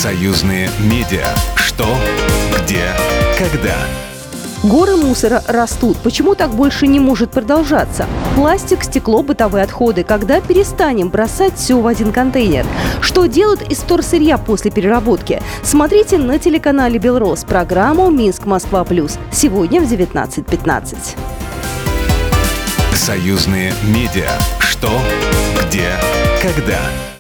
Союзные медиа. Что, где, когда. Горы мусора растут. Почему так больше не может продолжаться? Пластик, стекло, бытовые отходы. Когда перестанем бросать все в один контейнер? Что делают из вторсырья после переработки? Смотрите на телеканале «Белрос» программу «Минск-Москва плюс». Сегодня в 19:15. Союзные медиа. Что, где, когда.